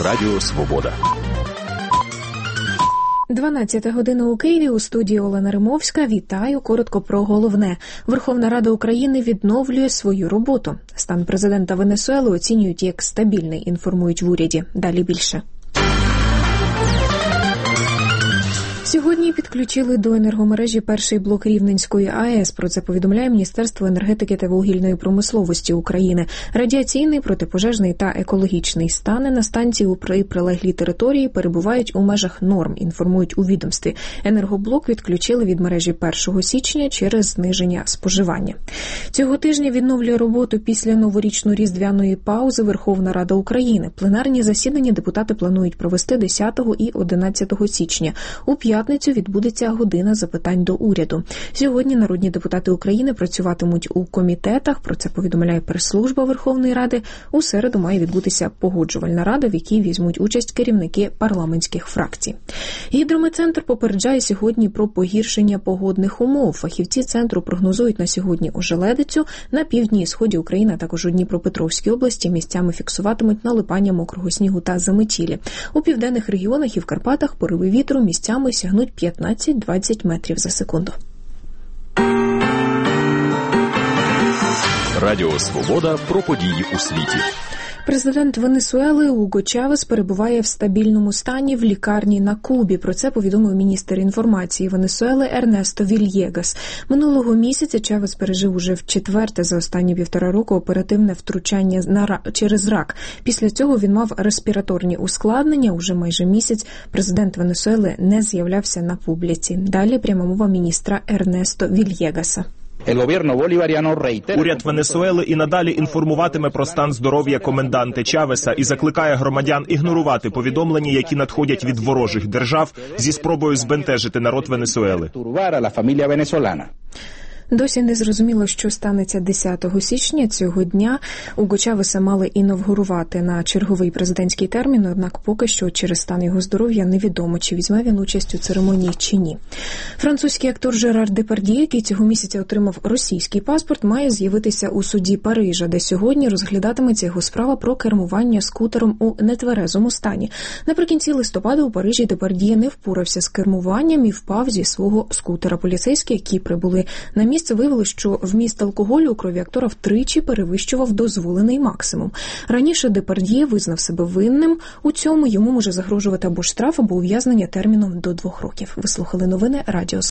Радіо Свобода. 12 година у Києві, у студії Олена Римовська. Вітаю. Коротко про головне. Верховна Рада України відновлює свою роботу. Стан президента Венесуели оцінюють як стабільний, інформують в уряді. Далі більше. Сьогодні підключили до енергомережі перший блок Рівненської АЕС. Про це повідомляє Міністерство енергетики та вугільної промисловості України. Радіаційний, протипожежний та екологічний стани на станції при прилеглій території перебувають у межах норм, інформують у відомстві. Енергоблок відключили від мережі 1 січня через зниження споживання. Цього тижня відновлює роботу після новорічно-різдвяної паузи Верховна Рада України. Пленарні засідання депутати планують провести 10 і 11 січня. У п'ятницю відбудеться година запитань до уряду. Сьогодні народні депутати України працюватимуть у комітетах, про це повідомляє прес-служба Верховної Ради. У середу має відбутися погоджувальна рада, в якій візьмуть участь керівники парламентських фракцій. Гідрометцентр попереджає сьогодні про погіршення погодних умов. Фахівці центру прогнозують на сьогодні ожеледицю. На півдні і сході України, а також у Дніпропетровській області місцями фіксуватимуть налипання мокрого снігу та заметілі. У південних регіонах і в Карпатах пориви вітру місцями сягнуть 15-20 метрів за секунду. Радіо Свобода про події у світі. Президент Венесуели Уго Чавес перебуває в стабільному стані в лікарні на Кубі. Про це повідомив міністр інформації Венесуели Ернесто Вільєгас. Минулого місяця Чавес пережив уже вчетверте за останні 1,5 року оперативне втручання через рак. Після цього він мав респіраторні ускладнення. Уже майже місяць президент Венесуели не з'являвся на публіці. Далі пряма мова міністра Ернесто Вільєгаса. Уряд Венесуели і надалі інформуватиме про стан здоров'я коменданта Чавеса і закликає громадян ігнорувати повідомлення, які надходять від ворожих держав зі спробою збентежити народ Венесуели. Досі не зрозуміло, що станеться 10 січня цього дня. Уго Чавеса мали інавгурувати на черговий президентський термін, однак поки що через стан його здоров'я невідомо, чи візьме він участь у церемонії чи ні. Французький актор Жерар Депардьє, який цього місяця отримав російський паспорт, має з'явитися у суді Парижа, де сьогодні розглядатиметься його справа про кермування скутером у нетверезому стані. Наприкінці листопада у Парижі Депардьє не впорався з кермуванням і впав зі свого скутера. Поліцейські, які прибули на місце, виявили, що вміст алкоголю у крові актора втричі перевищував дозволений максимум. Раніше Депардьє визнав себе винним у цьому. Йому може загрожувати або штраф, або ув'язнення терміном до 2 років. Ви слухали новини Радіо